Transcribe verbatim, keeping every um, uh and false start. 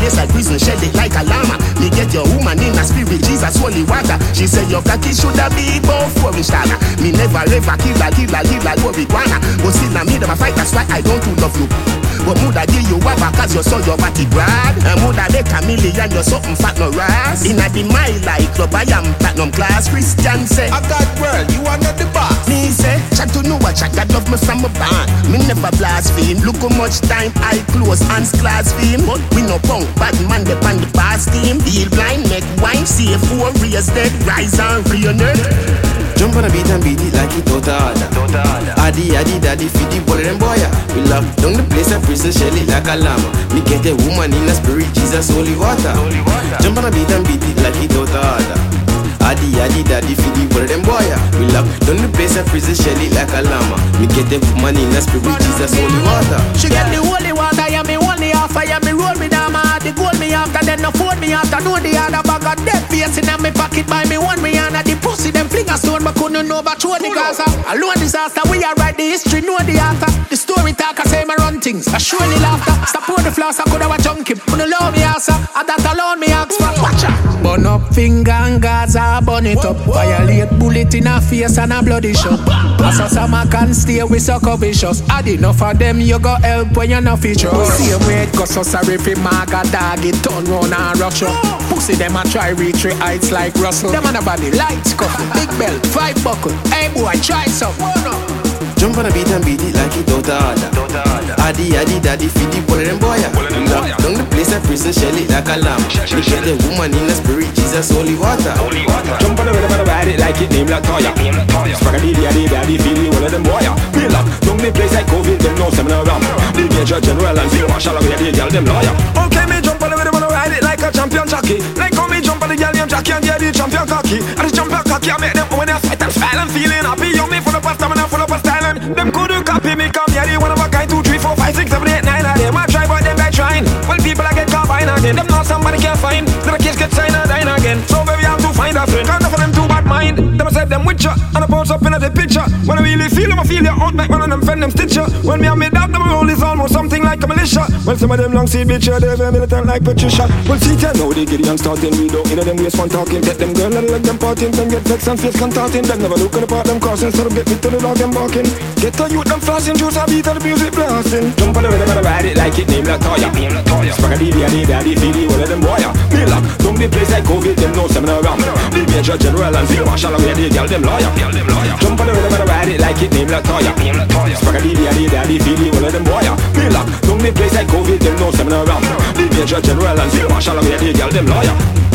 place like prison, shed it like a llama. Me get your woman in a spirit, Jesus holy water. She said your cocky shoulda be both for me starter. Me never ever kill a kill a kill a go iguana. But still I made them a fight, that's why I don't too love you. But moulda give you a back cause you saw your body brad. And moulda make a million, you're something fat no ras. In a the my like club, I am platinum class. Christian say, I got world, you are not the boss. Me say, chat to know what chat, God love me from a band. Me never blaspheme, look how much time I close hands class fame. But we no punk, bad man depend the past team. Deal blind, make wine, see four raise dead, rise and reunite. Jump on a beat and beat it like it total. Addy, addy, daddy, feed the ball and boy. We lock down the place and prison, shell it like a llama. Me get a woman in a spirit, Jesus holy water. Jump on a beat and beat it like it total. Addy, addy, daddy, feed the ball and boy. We lock down the place and prison, shell it like a llama. Me get a woman in a spirit, Jesus holy water. She get the holy water, yeah, me only half, yeah, me roll me down, my heart, the gold me after, then no phone me after, know the other bag of dead face in my pocket, by me one me under the pussy, them fling a stone, but couldn't know about the Gaza. Alone disaster, we are write the history, know the author. The story talk, I say my run things, I surely laughter. Stop on the floss, I could have a junkie, but love me answer, and that alone me ask for. Watch out. Burn up finger and Gaza, burn it up. Violate bullet in a face and a bloody shot. As a summer can stay with sucker vicious. Add enough of them, you go help when you're not feature. Same way it goes so sorry for maga dog, it turn round and rush up. Pussy them a try reach the heights like Russell. Them on the body lights cuffle, big belt, five buckle. Hey boy, try some. Jump on a beat and beat it like it out of order. Addy, addy, daddy, feed the ball and boy. Lock down the place and prison, shell it like a lamb. Me get a woman in a spirit, Jesus holy water. Jump on the rhythm and ride it like it named Latoya. Spaghetti, daddy, daddy, feed the one of them boy. Me lock down the place like COVID, them know some of them. The major general and field marshal away the girl them lawyer. Okay, me jump on the rhythm and ride it like a champion jockey. Like how me jump on the girl named Jackie and get the champion cocky. And the champion cocky, I make them when they fight and smile and feeling happy. You me full of pasta, man, full of a style. Them couldn't copy me, come here, they one of a kind. Two, three, four, five, six, seven, eight, nine of them I try, but them by trying. Well, people I get combined again. Them know somebody can't find. Then the kids get signed and dying again. So baby, I have to find a friend. Can't for them too bad mind. Them I said them with ya, and I bounce up in the picture. When I really feel them, I feel you out like one of them fend them stitcher. When me and me dog, them roll is almost something like a militia. Well, some of them long seed bitch, they're very militant like Patricia. Well, see, you know they get young starting, we don't, you know them waste fun talking. Get them girl and like them partying, them get vexed and face contorting. Them never look at the part them crossing, so them get me to the dog them barking. Get the youth them flossing, juice and beat of the music blasting. Jump on the rhythm and ride it like it named Latoya. Spaghetti, daddy, daddy, feed the one of them boy. Me lock, don't be place like COVID, them know some of them. The major general and field marshal away the girl them lawyer. Jump on the rhythm and ride it like it named Latoya. Spaghetti, daddy, daddy, feed the one of them boy. Me lock, don't be place like COVID, them know some of them. The major general and field marshal away the girl them lawyer.